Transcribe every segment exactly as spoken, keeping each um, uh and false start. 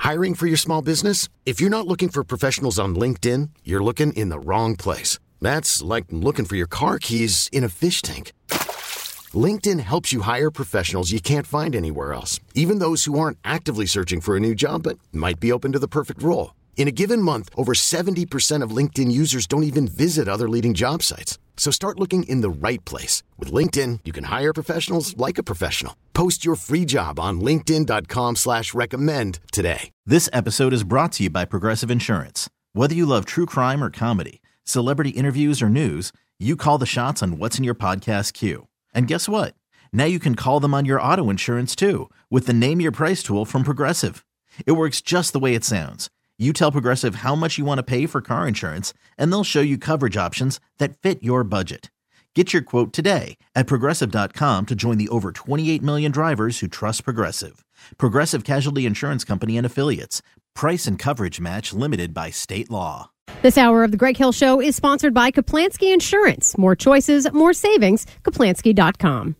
Hiring for your small business? If you're not looking for professionals on LinkedIn, you're looking in the wrong place. That's like looking for your car keys in a fish tank. LinkedIn helps you hire professionals you can't find anywhere else, even those who aren't actively searching for a new job but might be open to the perfect role. In a given month, over seventy percent of LinkedIn users don't even visit other leading job sites. So start looking in the right place. With LinkedIn, you can hire professionals like a professional. Post your free job on linkedin dot com slash recommend today. This episode is brought to you by Progressive Insurance. Whether you love true crime or comedy, celebrity interviews or news, you call the shots on what's in your podcast queue. And guess what? Now you can call them on your auto insurance too with the Name Your Price tool from Progressive. It works just the way it sounds. You tell Progressive how much you want to pay for car insurance, and they'll show you coverage options that fit your budget. Get your quote today at Progressive dot com to join the over twenty-eight million drivers who trust Progressive. Progressive Casualty Insurance Company and Affiliates. Price and coverage match limited by state law. This hour of the Greg Hill Show is sponsored by Kaplansky Insurance. More choices, more savings, Kaplansky dot com.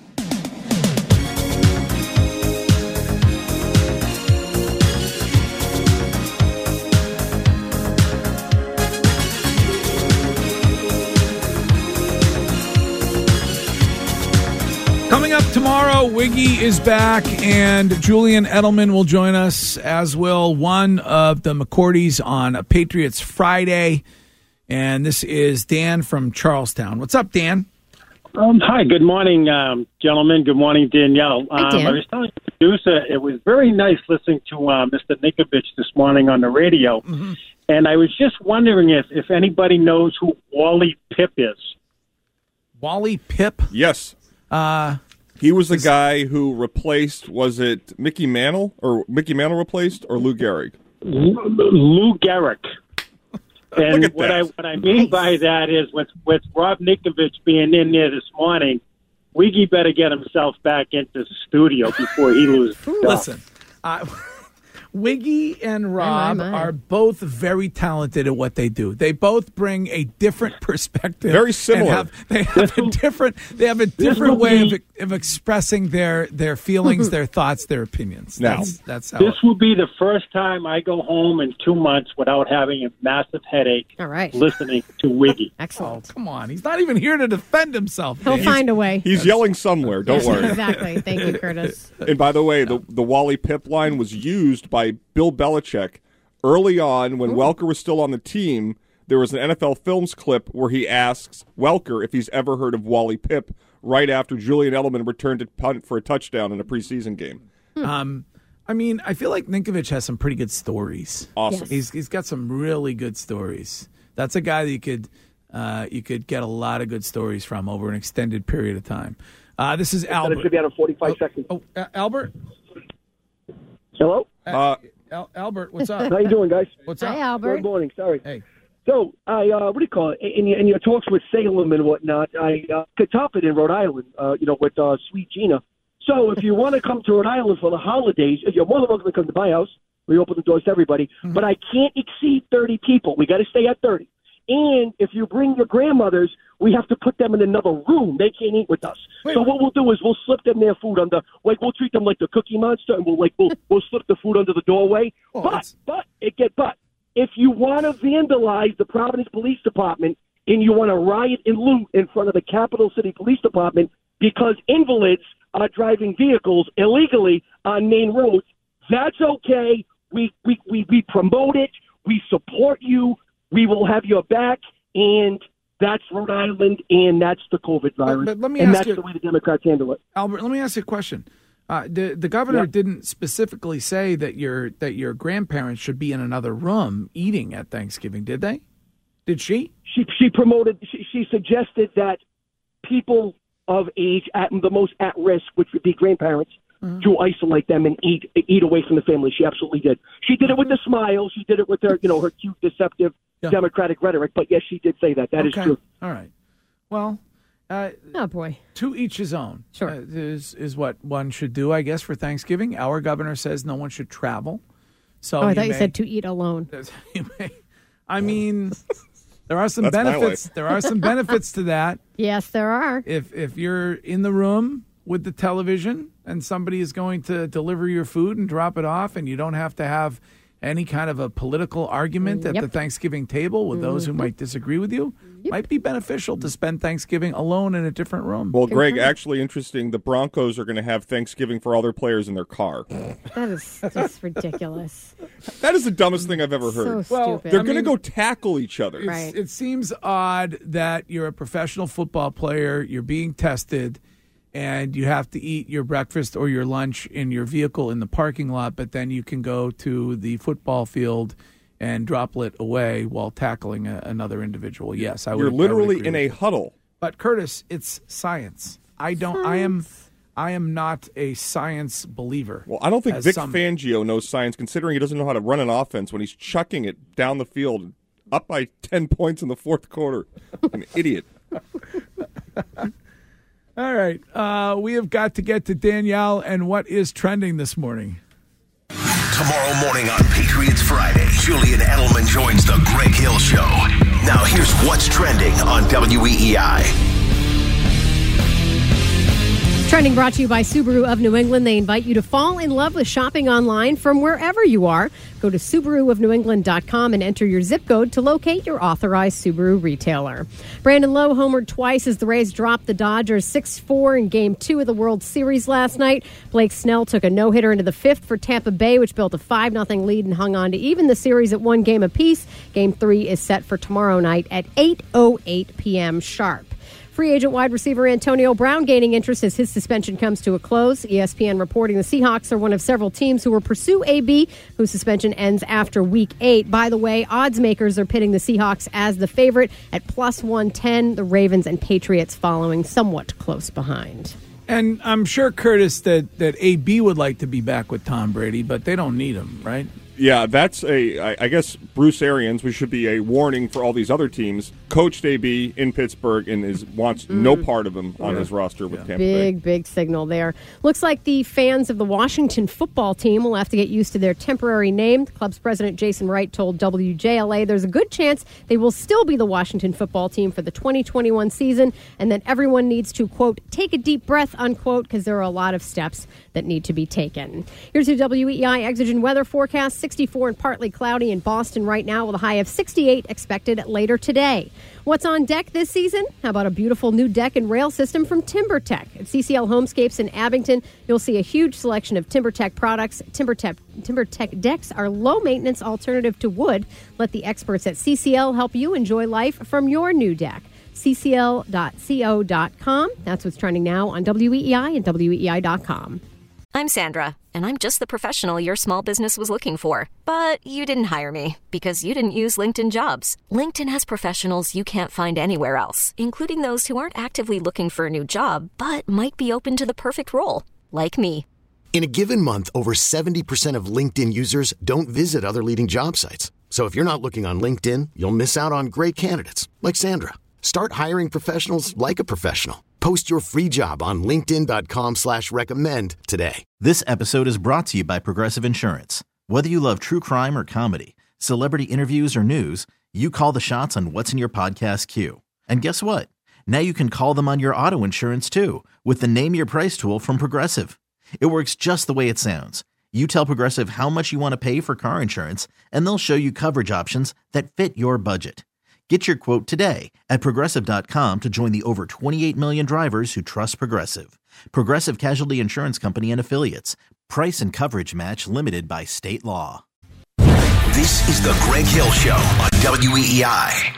Coming up tomorrow, Wiggy is back, and Julian Edelman will join us, as will one of the McCourtys on Patriots Friday. And this is Dan from Charlestown. What's up, Dan? Um, hi, good morning, um, gentlemen. Good morning, Danielle. Hi, Dan. Um, I was telling the producer, it was very nice listening to uh, Mister Nikovich this morning on the radio. Mm-hmm. And I was just wondering if, if anybody knows who Wally Pipp is. Wally Pipp? Yes. Uh, he was the guy who replaced, was it Mickey Mantle? Or Mickey Mantle replaced, or Lou Gehrig? Lou, Lou Gehrig. And Look at what that. I what I mean by that is with, with Rob Nikovich being in there this morning, Wiggy better get himself back into the studio before he loses the job. Listen, uh, Wiggy and Rob my, my. are both very talented at what they do. They both bring a different perspective. Very similar. And have, they have a different. They have a different way of, of expressing their, their feelings, their thoughts, their opinions. Now, that's, that's how. This will be the first time I go home in two months without having a massive headache All right. listening to Wiggy. Oh, Excellent. come on. He's not even here to defend himself. He'll Dan. find a way. He's yelling somewhere, don't worry. Exactly. Thank you, Curtis. And by the way, the, the Wally Pipp line was used by Bill Belichick early on when Ooh. Welker was still on the team. There was an N F L Films clip where he asks Welker if he's ever heard of Wally Pipp right after Julian Edelman returned to punt for a touchdown in a preseason game. Um, I mean, I feel like Ninkovich has some pretty good stories. Awesome. Yes. He's he's got some really good stories. That's a guy that you could uh, you could get a lot of good stories from over an extended period of time. Uh, this is Albert. It's going to be out of forty-five oh, seconds. Oh, uh, Albert. Hello? Uh, Al- Albert, what's up? How you doing, guys? What's Hi, up? Albert. Good morning. Sorry. Hey. So, I, uh, what do you call it? In your, in your talks with Salem and whatnot, I uh, could top it in Rhode Island, uh, you know, with uh, Sweet Gina. So, if you want to come to Rhode Island for the holidays, you're more than welcome to come to my house. We open the doors to everybody. Mm-hmm. But I can't exceed thirty people. We got to stay at thirty. And if you bring your grandmothers, we have to put them in another room. They can't eat with us. Wait, so what we'll do is we'll slip them their food under, like we'll treat them like the Cookie Monster, and we'll like we'll we'll slip the food under the doorway. Oh, but that's- but it get but if you want to vandalize the Providence Police Department and you want to riot and loot in front of the Capital City Police Department because invalids are driving vehicles illegally on main roads, that's okay. We we we, we promote it. We support you. We will have your back, and that's Rhode Island, and that's the COVID virus. But, but let me and ask that's you, the way the Democrats handle it. Albert, let me ask you a question. Uh, the the governor Yeah. didn't specifically say that your that your grandparents should be in another room eating at Thanksgiving, did they? Did she? She she promoted. She, she suggested that people of age at the most at risk, which would be grandparents, mm-hmm. to isolate them and eat eat away from the family. She absolutely did. She did it with a smile. She did it with her, you know, her cute, deceptive, yeah. Democratic rhetoric. But yes, she did say that. That okay. is true. All right. Well, uh, Oh, boy. to each his own. Sure. Uh, is is what one should do, I guess, for Thanksgiving. Our governor says no one should travel. So Oh, I thought you may- said to eat alone. you may- I mean, there are some That's my benefits. life. There are some benefits to that. Yes, there are. If if you're in the room with the television and somebody is going to deliver your food and drop it off, and you don't have to have any kind of a political argument Yep. at the Thanksgiving table with those who might disagree with you. Yep. Might be beneficial to spend Thanksgiving alone in a different room. Well, Greg, actually interesting, the Broncos are going to have Thanksgiving for all their players in their car. That is just ridiculous. That is the dumbest thing I've ever heard. So Well, stupid. They're I going to mean- go tackle each other. Right. It seems odd that you're a professional football player, you're being tested, and you have to eat your breakfast or your lunch in your vehicle in the parking lot, but then you can go to the football field and droplet away while tackling a, another individual. Yes, I would. You're I would literally agree in with a you. huddle. But Curtis, it's science. I don't. I am. I am not a science believer. Well, I don't think as Vic some- Fangio knows science, considering he doesn't know how to run an offense when he's chucking it down the field, up by ten points in the fourth quarter. An idiot. All right, uh, we have got to get to Danielle and what is trending this morning. Tomorrow morning on Patriots Friday, Julian Edelman joins the Greg Hill Show. Now here's what's trending on W E E I. Trending brought to you by Subaru of New England. They invite you to fall in love with shopping online from wherever you are. Go to Subaru of New England dot com and enter your zip code to locate your authorized Subaru retailer. Brandon Lowe homered twice as the Rays dropped the Dodgers six four in Game two of the World Series last night. Blake Snell took a no-hitter into the fifth for Tampa Bay, which built a five nothing lead and hung on to even the series at one game apiece. Game three is set for tomorrow night at eight oh eight p.m. sharp. Free agent wide receiver Antonio Brown gaining interest as his suspension comes to a close. E S P N reporting the Seahawks are one of several teams who will pursue A B, whose suspension ends after week eight. By the way, odds makers are pitting the Seahawks as the favorite at plus one ten. The Ravens and Patriots following somewhat close behind. And I'm sure, Curtis, that, that A B would like to be back with Tom Brady, but they don't need him, right? Yeah, that's a, I, I guess Bruce Arians, we should be a warning for all these other teams, coached A B in Pittsburgh and is wants mm. no part of him on yeah. his roster with yeah. Tampa Big, Bay. big signal there. Looks like the fans of the Washington football team will have to get used to their temporary name. The club's president, Jason Wright, told W J L A there's a good chance they will still be the Washington football team for the twenty twenty-one season, and that everyone needs to, quote, take a deep breath, unquote, because there are a lot of steps that need to be taken. Here's your W E I Exogen weather forecast. sixty-four and partly cloudy in Boston right now with a high of sixty-eight expected later today. What's on deck this season? How about a beautiful new deck and rail system from TimberTech? At C C L Homescapes in Abington, you'll see a huge selection of TimberTech products. TimberTech, TimberTech decks are low-maintenance alternative to wood. Let the experts at C C L help you enjoy life from your new deck. C C L dot co dot com. That's what's trending now on W E E I and W E E I dot com. I'm Sandra, and I'm just the professional your small business was looking for. But you didn't hire me because you didn't use LinkedIn Jobs. LinkedIn has professionals you can't find anywhere else, including those who aren't actively looking for a new job, but might be open to the perfect role, like me. In a given month, over seventy percent of LinkedIn users don't visit other leading job sites. So if you're not looking on LinkedIn, you'll miss out on great candidates like Sandra. Start hiring professionals like a professional. Post your free job on linkedin dot com slash recommend today. This episode is brought to you by Progressive Insurance. Whether you love true crime or comedy, celebrity interviews or news, you call the shots on what's in your podcast queue. And guess what? Now you can call them on your auto insurance too with the Name Your Price tool from Progressive. It works just the way it sounds. You tell Progressive how much you want to pay for car insurance, and they'll show you coverage options that fit your budget. Get your quote today at Progressive dot com to join the over twenty-eight million drivers who trust Progressive. Progressive Casualty Insurance Company and Affiliates. Price and coverage match limited by state law. This is the Greg Hill Show on W E E I.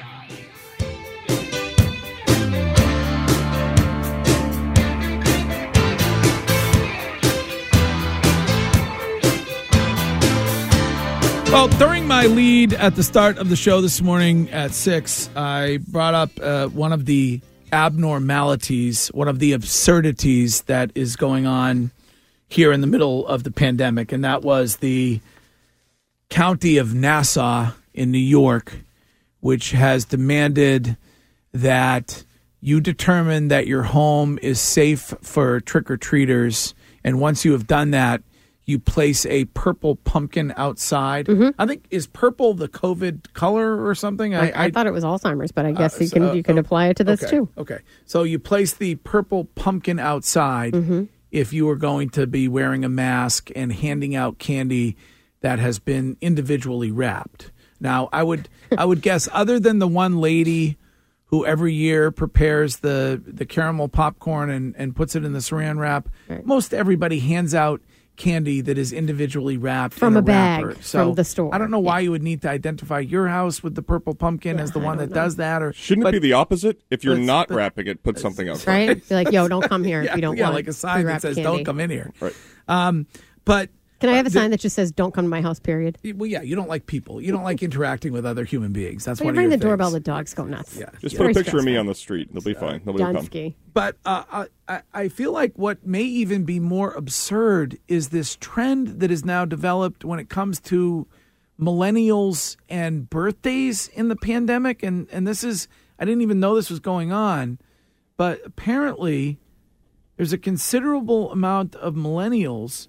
Well, during my lead at the start of the show this morning at six, I brought up uh, one of the abnormalities, one of the absurdities that is going on here in the middle of the pandemic, and that was the county of Nassau in New York, which has demanded that you determine that your home is safe for trick-or-treaters, and once you have done that, you place a purple pumpkin outside. Mm-hmm. I think, is purple the COVID color or something? I, I, I thought it was Alzheimer's, but I guess uh, you can uh, you can apply it to this okay, too. Okay, so you place the purple pumpkin outside, mm-hmm. if you were going to be wearing a mask and handing out candy that has been individually wrapped. Now, I would I would guess other than the one lady who every year prepares the, the caramel popcorn and, and puts it in the saran wrap, right. most everybody hands out candy that is individually wrapped from in a, a bag wrapper. So from the store. I don't know why yeah. you would need to identify your house with the purple pumpkin yeah, as the one that know. does that. Or shouldn't but, it be the opposite? If you're but, not but, wrapping it, put something else. Right? Be like, yo, don't come here yeah, if you don't yeah, want. Yeah, like a sign that says, candy. "Don't come in here." Right. Um, but. Can I have a uh, sign that just says "Don't come to my house"? Period. Well, yeah, you don't like people. You don't like interacting with other human beings. That's when one you of ring your the doorbell, things. the dogs go nuts. Yeah, just yeah. put Very a picture of me stressful. on the street. They'll be fine. Nobody will come. Dunsky. But uh, I, I feel like what may even be more absurd is this trend that is now developed when it comes to millennials and birthdays in the pandemic. And and this is I didn't even know this was going on, but apparently there's a considerable amount of millennials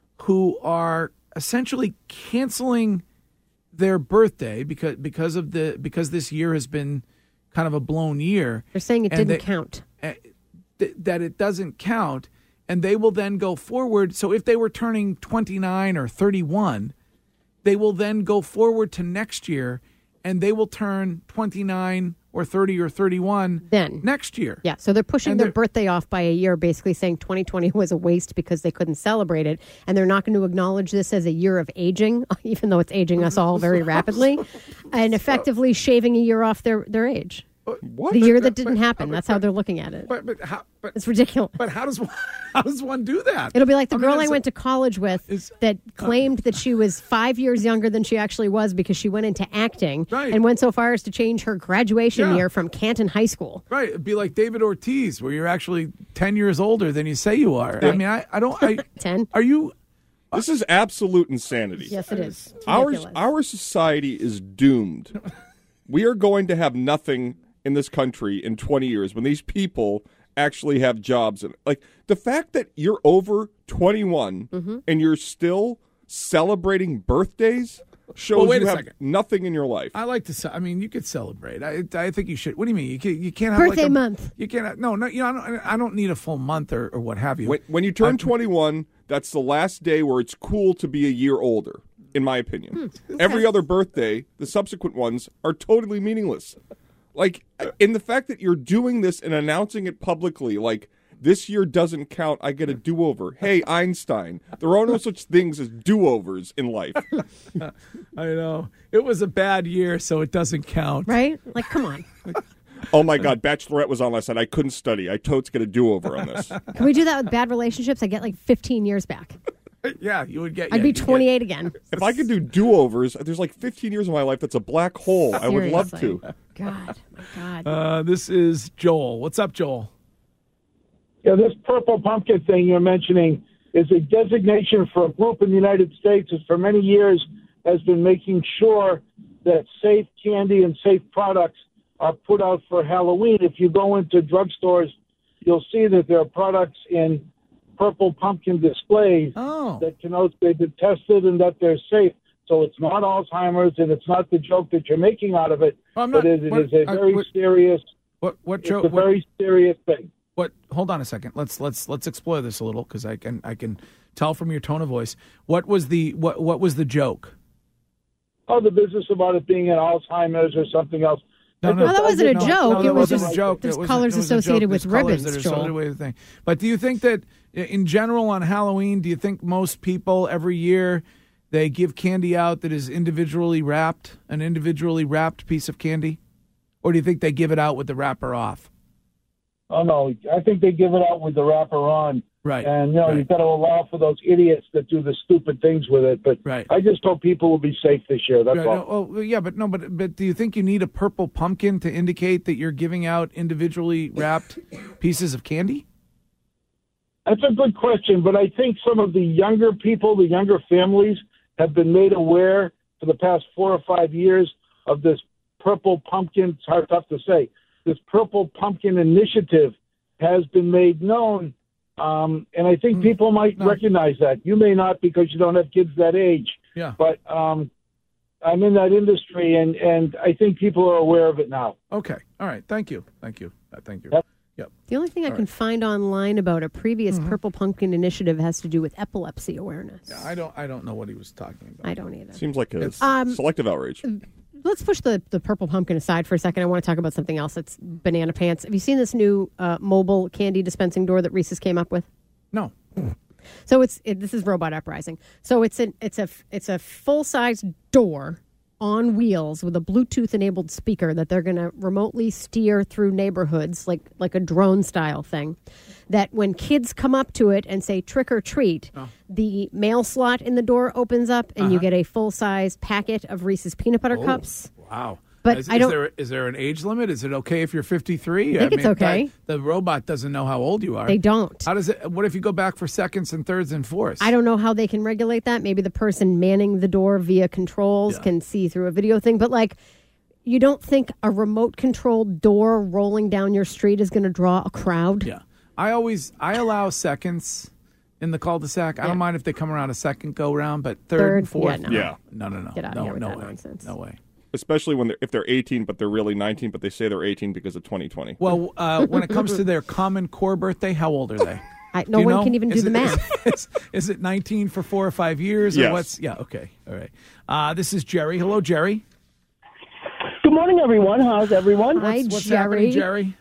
who are essentially canceling their birthday because because of the because this year has been kind of a blown year. They're saying it and didn't they, count. Uh, th- that it doesn't count, and they will then go forward. So if they were turning twenty-nine or thirty-one, they will then go forward to next year, and they will turn twenty-nine or thirty or thirty-one then next year. Yeah, so they're pushing And their they're- birthday off by a year, basically saying twenty twenty was a waste because they couldn't celebrate it, and they're not going to acknowledge this as a year of aging, even though it's aging us all very rapidly, and effectively shaving a year off their, their age. What? The year But- that didn't but- happen. but- That's how they're looking at it. But but how? But, It's ridiculous. but how does one, how does one do that? It'll be like the I mean, girl I it's a- went to college with it's- that claimed that she was five years younger than she actually was because she went into acting Right. and went so far as to change her graduation Yeah. year from Canton High School. Right, it'd be like David Ortiz, where you're actually ten years older than you say you are. I Right. mean, I, I don't. I, ten? Are you? This is absolute insanity. Yes, it is. It's Our ridiculous. our society is doomed. We are going to have nothing in this country in twenty years when these people actually have jobs. And like the fact that you're over twenty-one Mm-hmm. and you're still celebrating birthdays shows Well, wait you a have second. nothing in your life. I like to. ce- I mean, you could celebrate. I, I think you should. What do you mean? You can't. You can't have Birthday like a, month. You can't. have- No, no. You know, I don't, I don't need a full month or, or what have you. When, when you turn I'm- twenty-one, that's the last day where it's cool to be a year older, in my opinion. Hmm. Every other birthday, the subsequent ones, are totally meaningless. Like, in the fact that you're doing this and announcing it publicly, like, this year doesn't count, I get a do-over. Hey, Einstein, there are no such things as do-overs in life. I know it was a bad year, so it doesn't count. Right? Like, come on. Oh, my God, Bachelorette was on last night. I couldn't study. I totes get a do-over on this. Can we do that with bad relationships? I get like fifteen years back. Yeah, you would get. I'd yeah, be you'd get- twenty-eight again. If I could do do-overs, there's like fifteen years of my life that's a black hole. I would love Seriously. to. God, my God. Uh, this is Joel. What's up, Joel? Yeah, this purple pumpkin thing you're mentioning is a designation for a group in the United States that for many years has been making sure that safe candy and safe products are put out for Halloween. If you go into drugstores, you'll see that there are products in purple pumpkin displays Oh. that connote they've been tested and that they're safe. So it's not Alzheimer's, and it's not the joke that you're making out of it, Well, I'm but not- it, it what- is a I- very what- serious. What? What? It's Joe? a What, very serious thing. what? Hold on a second. Let's let's let's explore this a little because I can I can tell from your tone of voice. What was the what what was the joke? Oh, the business about it being an Alzheimer's or something else. No, I no, Well, that just- I wasn't a didn't- joke. No, It that was wasn't just- a joke. there's That wasn't- colors it was a associated joke. with There's colors ribbons, that are Joel. associated with the thing. But do you think that in general on Halloween, do you think most people every year they give candy out that is individually wrapped, an individually wrapped piece of candy, or do you think they give it out with the wrapper off? Oh no, I think they give it out with the wrapper on. Right. And you know, right. you've got to allow for those idiots that do the stupid things with it. But Right. I just hope people will be safe this year. That's Right, all. no, oh, well, yeah, but no, but but do you think you need a purple pumpkin to indicate that you're giving out individually wrapped pieces of candy? That's a good question, but I think some of the younger people, the younger families, have been made aware for the past four or five years of this purple pumpkin. It's hard tough to say. This purple pumpkin initiative has been made known, um, and I think people might no. recognize that. You may not because you don't have kids that age, Yeah. but um, I'm in that industry, and, and I think people are aware of it now. Okay. All right. Thank you. Thank you. Uh, thank you. Yep. Yep. The only thing I can find online about a previous Mm-hmm. Purple Pumpkin initiative has to do with epilepsy awareness. Yeah, I don't. I don't know what he was talking about. I don't either. Seems like a Um, selective outrage. Let's push the, the Purple Pumpkin aside for a second. I want to talk about something else that's banana pants. Have you seen this new uh, mobile candy dispensing door that Reese's came up with? No. So it's it, this is Robot Uprising. So it's an it's a it's a full size door on wheels with a Bluetooth enabled speaker that they're going to remotely steer through neighborhoods like like a drone style thing. That when kids come up to it and say trick or treat, Oh. the mail slot in the door opens up and Uh-huh. you get a full size packet of Reese's peanut butter Oh, cups. Wow. But is, I is don't- there is there an age limit? Is it okay if you're fifty-three? I think it's okay. that- the robot doesn't know how old you are. They don't. How does it? What if you go back for seconds and thirds and fourths? I don't know how they can regulate that. Maybe the person manning the door via controls Yeah. can see through a video thing. But like, you don't think a remote controlled door rolling down your street is going to draw a crowd? Yeah. I always I allow seconds in the cul-de-sac. I Yeah. don't mind if they come around a second go round, but third, Third, and fourth, yeah, no. Yeah. no, no, no, Get out of no, here with no that way, nonsense. no way. Especially when they're, if they're eighteen, but they're really nineteen, but they say they're eighteen because of twenty twenty. Well, uh, when it comes to their Common Core birthday, how old are they? I, Do no you one know? can even do Is the it- math. Is, is it nineteen for four or five years? Or Yes. what's yeah? Okay, all right. Uh, this is Jerry. Hello, Jerry. Good morning, everyone. How's everyone? Hi, What's Jerry. happening, Jerry?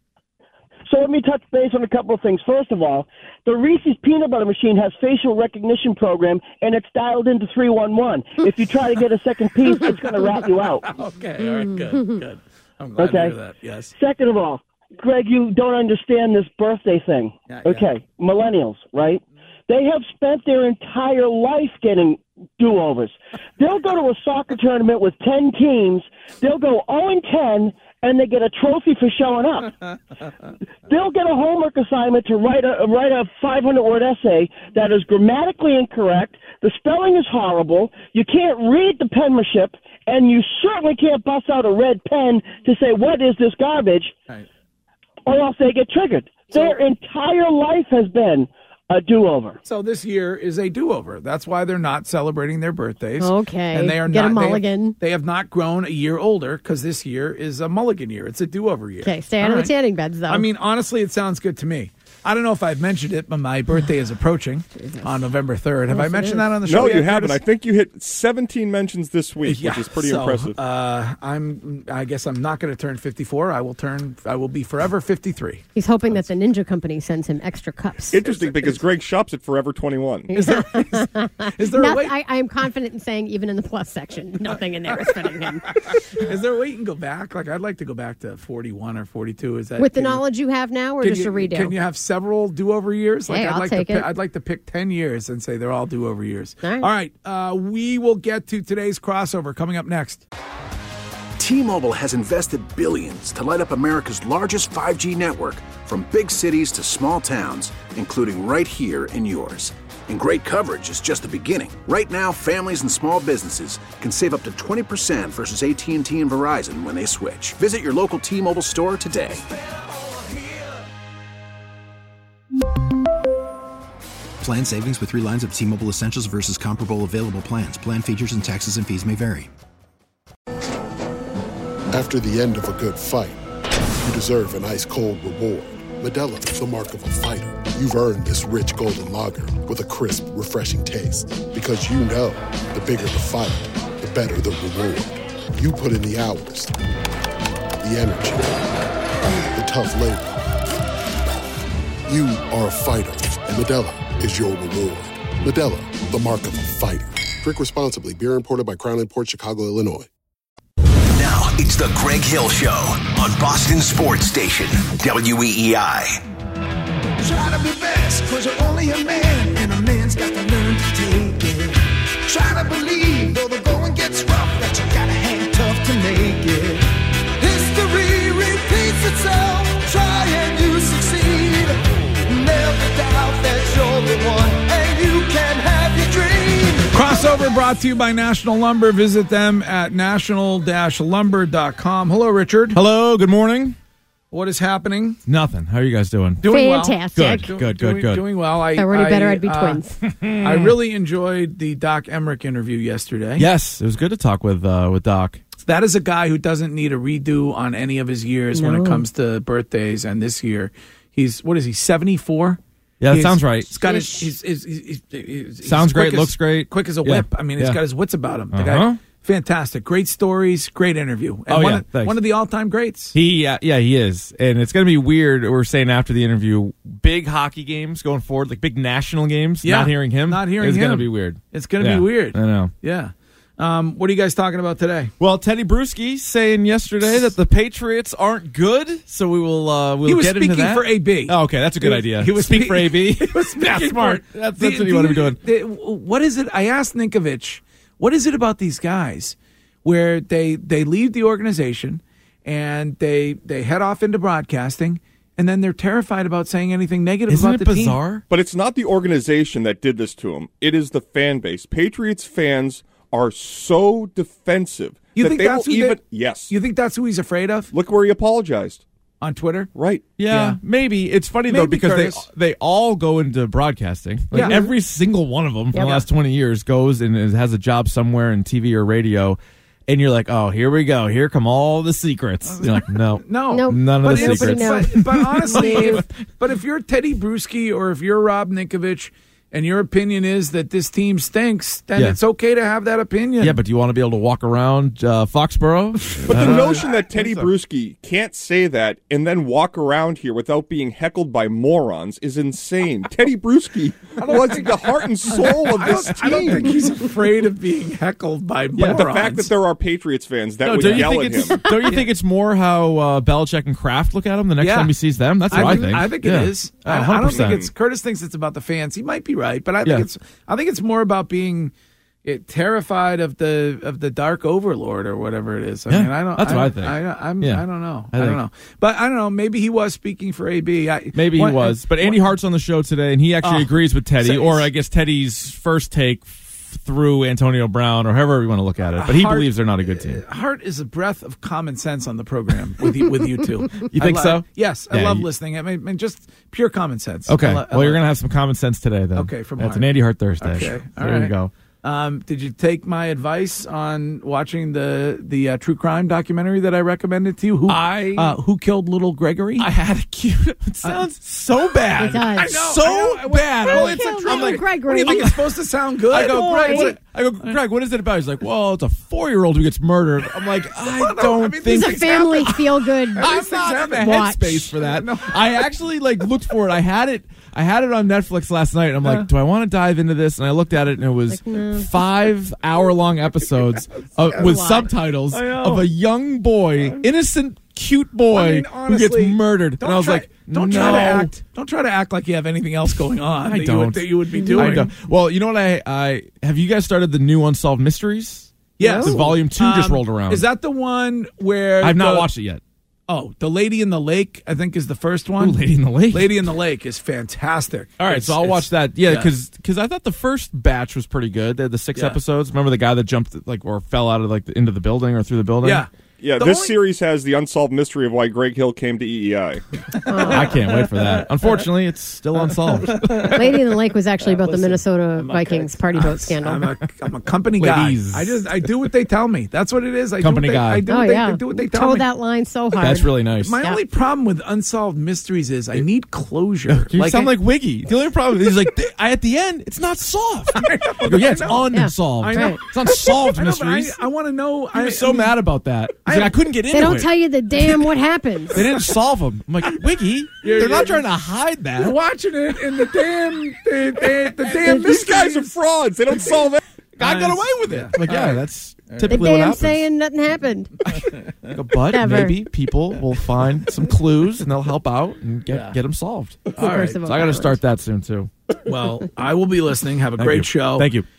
So let me touch base on a couple of things. First of all, the Reese's peanut butter machine has facial recognition program, and it's dialed into three one one. If you try to get a second piece, it's going to rat you out. Okay, all right, good, good. I'm glad to Okay. hear that. Yes. Second of all, Greg, you don't understand this birthday thing. Yeah, yeah. Okay, millennials, right? They have spent their entire life getting do-overs. They'll go to a soccer tournament with ten teams. They'll go oh and ten, and they get a trophy for showing up. They'll get a homework assignment to write a write a five hundred word essay that is grammatically incorrect. The spelling is horrible. You can't read the penmanship, and you certainly can't bust out a red pen to say, "What is this garbage?" Right. Or else they get triggered. Their entire life has been a do-over. So this year is a do-over. That's why they're not celebrating their birthdays. Okay. and they are Get a not. they have- mulligan. They have, not grown a year older because this year is a mulligan year. It's a do-over year. Okay, stay out All of the right. tanning beds, though. I mean, honestly, it sounds good to me. I don't know if I've mentioned it, but my birthday is approaching on November third. Have Yes, I it mentioned is. that on the show? No, you yet, haven't. I Curtis? think you hit seventeen mentions this week, Yeah, which is pretty so, impressive. Uh, I'm. I guess I'm not going to turn fifty-four. I will turn. I will be forever fifty-three. He's hoping that the Ninja Company sends him extra cups. Interesting because Greg shops at Forever twenty-one. Is there? Is, is there a Noth- way? I, I am confident in saying, even in the plus section, nothing in there is fitting him. Is there a way you can go back? Like, I'd like to go back to forty-one or forty-two. Is that With the can you- knowledge you have now, or Can just you, a redo? Can you have several do-over years? Like Hey, I'd I'll like take to. it. Pick, I'd like to pick ten years and say they're all do-over years. All right. All right. Uh, we will get to today's crossover coming up next. T-Mobile has invested billions to light up America's largest five G network, from big cities to small towns, including right here in yours. And great coverage is just the beginning. Right now, families and small businesses can save up to twenty percent versus A T and T and Verizon when they switch. Visit your local T-Mobile store today. Plan savings with three lines of T-Mobile Essentials versus comparable available plans. Plan features and taxes and fees may vary. After the end of a good fight, you deserve an ice-cold reward. Modelo, the mark of a fighter. You've earned this rich golden lager with a crisp, refreshing taste. Because you know, the bigger the fight, the better the reward. You put in the hours, the energy, the tough labor. You are a fighter, and Modelo is your reward. Modelo, the mark of a fighter. Drink responsibly. Beer imported by Crown Imports, Chicago, Illinois. Now it's the Greg Hill Show on Boston Sports Station, W E E I. Try to be best, cause you're only a man, and a man's got to learn to take it. Try to believe, though the going gets rough, that you gotta hang tough to make it. History repeats itself, try and you succeed. Never doubt that you're the one, and you can have your dream. Crossover brought to you by National Lumber. Visit them at national dash lumber dot com. Hello, Richard. Hello, good morning. What is happening? Nothing. How are you guys doing? Doing well. Fantastic. Good, good, good, doing, good. Doing well. I, If I were any I, better, I'd be uh, twins. I really enjoyed the Doc Emmerich interview yesterday. Yes, it was good to talk with uh, with Doc. That is a guy who doesn't need a redo on any of his years when No. it comes to birthdays. And this year, He's what is he? seventy-four. Yeah, that He's- sounds right. He's got his. He's, he's, he's, he's, he's Sounds quick great, as- looks great. Quick as a Yeah. whip. I mean, he's Yeah. got his wits about him. The Uh-huh. guy, fantastic. Great stories. Great interview. And Oh, one yeah, of, thanks. one of the all-time greats. He, uh, yeah, he is, and it's going to be weird. We're saying after the interview, big hockey games going forward, like big national games. Yeah. Not hearing him, Not hearing is him. going to be weird. It's going to Yeah, be weird. I know. Yeah. Um, what are you guys talking about today? Well, Teddy Bruschi saying yesterday that the Patriots aren't good, so we will. Uh, we'll He was get into speaking that. for A B. Oh, okay, that's a good He was- idea. he was speak speak- for A B. He was Yeah, speaking smart. for- That's, The- that's what you want to be doing. the- what is it? I asked Ninkovich, what is it about these guys where they they leave the organization and they they head off into broadcasting and then they're terrified about saying anything negative Isn't about it the bizarre? team? But it's not the organization that did this to him. It is the fan base. Patriots fans are so defensive You that think they that's will who they- even. Yes. You think that's who he's afraid of Look where he apologized. on Twitter? Right. Yeah, Yeah. maybe. It's funny though Maybe, because Curtis. they they all go into broadcasting. Like Yeah. every single one of them for Yep. the last twenty years goes and is- has a job somewhere in T V or radio. And you're like, oh, here we go. Here come all the secrets. You're like, no, No, Nope. none of but the if- secrets. But, but honestly, if, but if you're Teddy Bruschi or if you're Rob Ninkovich and your opinion is that this team stinks, then Yeah. it's okay to have that opinion. Yeah, but do you want to be able to walk around uh, Foxborough? But the Uh, notion that Teddy Bruschi can't say that and then walk around here without being heckled by morons is insane. Teddy Bruschi was the heart and soul of I this don't, team. I don't think he's afraid of being heckled by But morons. the fact that there are Patriots fans that No, would don't you yell think at it's him. don't you think it's more how uh, Belichick and Kraft look at him the next Yeah. time he sees them? That's what I think. I think Yeah. it is. Oh, I, I don't one hundred think percent. it's. Curtis thinks it's about the fans. He might be right, but I think Yeah. it's. I think it's more about being eh, terrified of the of the dark overlord or whatever it is. I Yeah, mean, I don't. that's I, what I think. I, I'm, Yeah. I don't know. I I, don't think- know. But I don't know. Maybe he was speaking for A B. I, Maybe one- he was, but Andy Hart's on the show today, and he actually Oh, agrees with Teddy, so- or I guess Teddy's first take f- through Antonio Brown, or however you want to look at it. But he Hart- believes they're not a good team. Hart is a breath of common sense on the program with you, with you two. You I think lo- so? Yes, I Yeah, love you- listening. I mean, I mean, just pure common sense. Okay, I lo- I well, you're lo- gonna have some common sense today, then. Okay, from That's Hart. an Andy Hart Thursday. Okay, So all there right. you go. Um, did you take my advice on watching the the uh, true crime documentary that I recommended to you? Who I- uh, who killed little Gregory? I had a cute. It sounds so bad. It does. I know, so I know. bad. Well, I'm like, it's a Killed true- little I'm like, Gregory. What do you think it's supposed to sound good? I go, Boy. Greg. What, I go, Greg. What is it about? He's like, well, it's a four-year-old who gets murdered. I'm like, I Well, no, don't I mean, think It's a family feel good. I'm not in the happen. headspace for that. I actually like looked for it. I had it. I had it on Netflix last night. And I'm like, do I want to dive into this? And I looked at it, and it was Like, no. five hour-long episodes of, with lot. subtitles I know. of a young boy, innocent, cute boy I mean, who gets honestly, murdered. Don't And I was try, like, don't no. try to act. Don't try to act like you have anything else going on. I that don't. You would, that you would be doing. I don't. Well, you know what? I, I have you guys started the new Unsolved Mysteries? Yes. The volume two just Um, rolled around. Is that the one where I've not the- watched it yet. Oh, The Lady in the Lake, I think, is the first one. Ooh, Lady in the Lake. Lady in the Lake is fantastic. All right, It's- so I'll it's- watch that. Yeah, yeah. because I thought the first batch was pretty good. They had the six Yeah. episodes. Remember the guy that jumped like or fell out of like the, into the building or through the building? Yeah. Yeah, The this only- series has the unsolved mystery of why Greg Hill came to E E I. I can't wait for that. Unfortunately, it's still unsolved. Lady in the Lake was actually about the Minnesota I'm a- Vikings party boat scandal. I'm a, I'm a company guy. Ladies. I just I do what they tell me. That's what it is. I Company do what guy. They, I do oh what they, yeah, I do what they tell toe me. that line so hard. That's really nice. My Yeah. only problem with unsolved mysteries is I need closure. You sound I- like Wiggy. The only problem is like I, at the end, it's not solved. I go, yeah, it's I know. unsolved. I know. Right. It's unsolved I know, but I, mysteries. I want to know. I I was so I mean, mad about that. He's I- like, I couldn't get into They don't it. tell you the damn what happens. They didn't solve them. I'm like, Wiggy, Yeah, they're yeah. not trying to hide You're that. watching it, and the damn, the, the, the damn These guys are mysteries- frauds. They don't solve it. I got Uh, away with it. yeah. I'm like, yeah, All right. that's The typically what damn happens. saying nothing happened. I go, but Never. maybe people will find some clues and they'll help out and get Yeah. get them solved. It's the All right. worst of So all I got to powers. start that soon too. Well, I will be listening. Have a Thank great you. show. Thank you.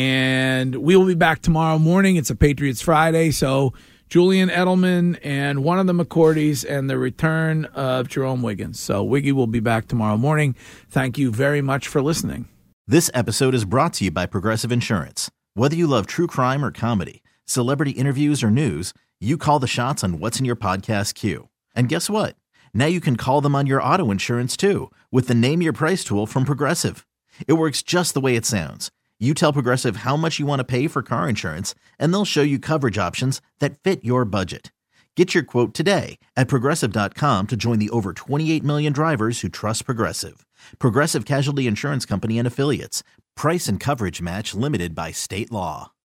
And we will be back tomorrow morning. It's a Patriots Friday, so Julian Edelman and one of the McCourtys and the return of Jerome Wiggins. So Wiggy will be back tomorrow morning. Thank you very much for listening. This episode is brought to you by Progressive Insurance. Whether you love true crime or comedy, celebrity interviews or news, you call the shots on what's in your podcast queue. And guess what? Now you can call them on your auto insurance too with the Name Your Price tool from Progressive. It works just the way it sounds. You tell Progressive how much you want to pay for car insurance, and they'll show you coverage options that fit your budget. Get your quote today at Progressive dot com to join the over twenty-eight million drivers who trust Progressive. Progressive Casualty Insurance Company and Affiliates. Price and coverage match limited by state law.